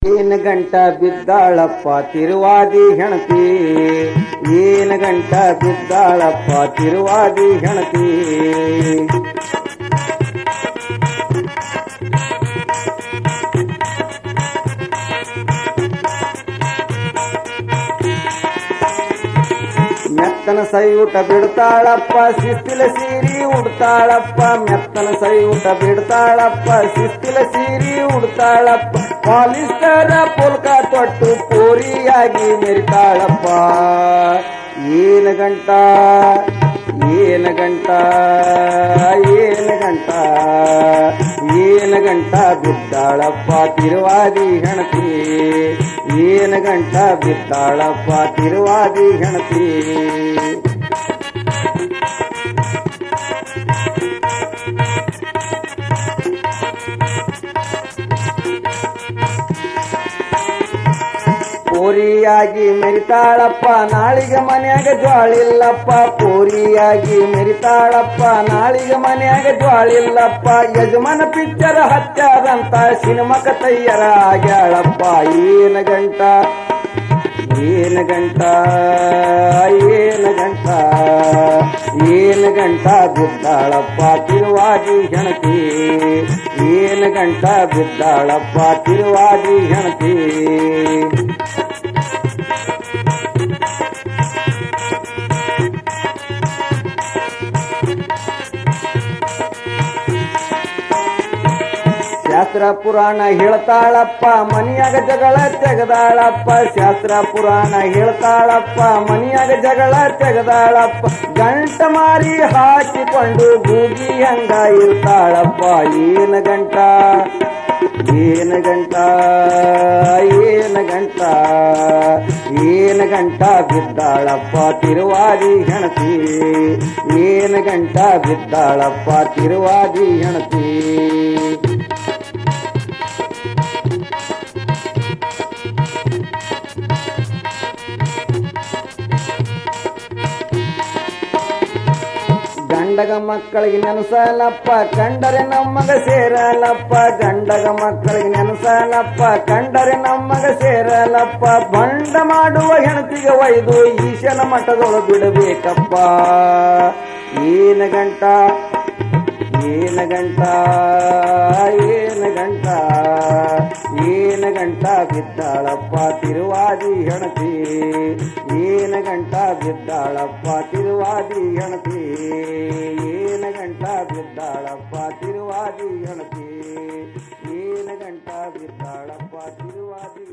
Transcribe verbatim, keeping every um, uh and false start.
ಏನ ಗಂಟ ಬಿದ್ದಾಳಪ್ಪ ತಿರುವಾದಿ ಹೆಣತಿ, ಏನ ಗಂಟ ಬಿದ್ದಾಳಪ್ಪ ತಿರುವಾದಿ ಹೆಣತಿ. ಮೆತ್ತನ ಸೈ ಊಟ ಬಿಡ್ತಾಳಪ್ಪ ಶಿಸ್ತಿಲ ಸೀರಿ ಉಡ್ತಾಳಪ್ಪ, ಮೆತ್ತನ ಸೈ ಊಟ ಬಿಡ್ತಾಳಪ್ಪ ಶಿಸ್ತಿಲ ಸೀರಿ ಉಡ್ತಾಳಪ್ಪ. ಪಾಲಿಸ್ಟರ ಪುಲ್ಕ ತೊಟ್ಟು ಪೋರಿಯಾಗಿ ಮೆರಿತಾಳಪ್ಪ. ಏನ ಗಂಟ ಏನ ಗಂಟ ಏನ ಗಂಟ ಏನ ಗಂಟ ಬಿದ್ದಾಳಪ್ಪ ತಿರುವಾದಿ ಹೆಣತಿ, ಏನ ಗಂಟ ಬಿದ್ದಾಳಪ್ಪ ತಿರುವಾದಿ ಹೆಣತಿ. ಪೋರಿಯಾಗಿ ಮೆರಿತಾಳಪ್ಪ ನಾಳಿಗೆ ಮನ್ಯಾಗ ಜ್ವಾಳಿಲ್ಲಪ್ಪ, ಪೋರಿಯಾಗಿ ಮೆರಿತಾಳಪ್ಪ ನಾಳಿಗೆ ಮನ್ಯಾಗ ಜ್ವಾಳಿಲ್ಲಪ್ಪ. ಯಜಮಾನ ಪಿಕ್ಚರ್ ಹಚ್ಚಾದಂತ ಸಿನಿಮಕ ತಯ್ಯರ ಆಗ್ಯಾಳಪ್ಪ. ಏನ ಗಂಟ ಏನ ಗಂಟ ಏನ ಗಂಟ ಏನ ಗಂಟ ಬಿದ್ದಾಳಪ್ಪ ತಿರುವಾದಿ ಹೆಣತಿ, ಏನ ಗಂಟ ಬಿದ್ದಾಳಪ್ಪ ತಿರುವಾದಿ ಹೆಣತಿ. ಶಾಸ್ತ್ರ ಪುರಾಣ ಹೇಳ್ತಾಳಪ್ಪ ಮನಿಯಾಗ ಜಗಳ ತೆಗದಾಳಪ್ಪ, ಶಾಸ್ತ್ರ ಪುರಾಣ ಹೇಳ್ತಾಳಪ್ಪ ಮನಿಯಾಗ ಜಗಳ ತೆಗದಾಳಪ್ಪ. ಗಂಟ ಮಾರಿ ಹಾಕಿಕೊಂಡು ಗೂಗಿ ಹಂಗ ಇರ್ತಾಳಪ್ಪ. ಏನ ಗಂಟ ಏನ ಗಂಟ ಏನ ಗಂಟ ಏನ ಗಂಟ ಬಿದ್ದಾಳಪ್ಪ ತಿರುವಾದಿ ಹೆಣತಿ, ಏನ ಗಂಟ ಬಿದ್ದಾಳಪ್ಪ ತಿರುವಾದಿ ಹೆಣತಿ. ಗಂಡಗ ಮಕ್ಕಳಿಗೆ ನೆನಸಲಪ್ಪ ಕಂಡರೆ ನಮ್ಮಗ ಸೇರಲಪ್ಪ, ಗಂಡಗ ಮಕ್ಕಳಿಗೆ ನೆನಸಲಪ್ಪ ಕಂಡರೆ ನಮ್ಮಗ ಸೇರಲಪ್ಪ. ಬಂಡ ಮಾಡುವ ಹೆಣತಿಗೆ ಒಯ್ದು ಈಶನ ಮಠದೊಳ ಬಿಡಬೇಕಪ್ಪ. ಏನ ಗಂಟ ಏನ ಗಂಟ ಏನ ಗಂಟ ಏನ ಗಂಟ ಬಿದ್ದಾಳಪ್ಪ ತಿರುವಾದಿ ಹೆಣತಿ, ಏನ ಗಂಟ ಬಿದ್ದಾಳಪ್ಪ ತಿರುವಾದಿ ಹೆಣತಿ, ಏನ ಗಂಟ ಬಿದ್ದಾಳಪ್ಪ ತಿರುವಾದಿ ಹೆಣತಿ, ಏನ ಗಂಟ ಬಿದ್ದಾಳಪ್ಪ ತಿರುವಾದಿ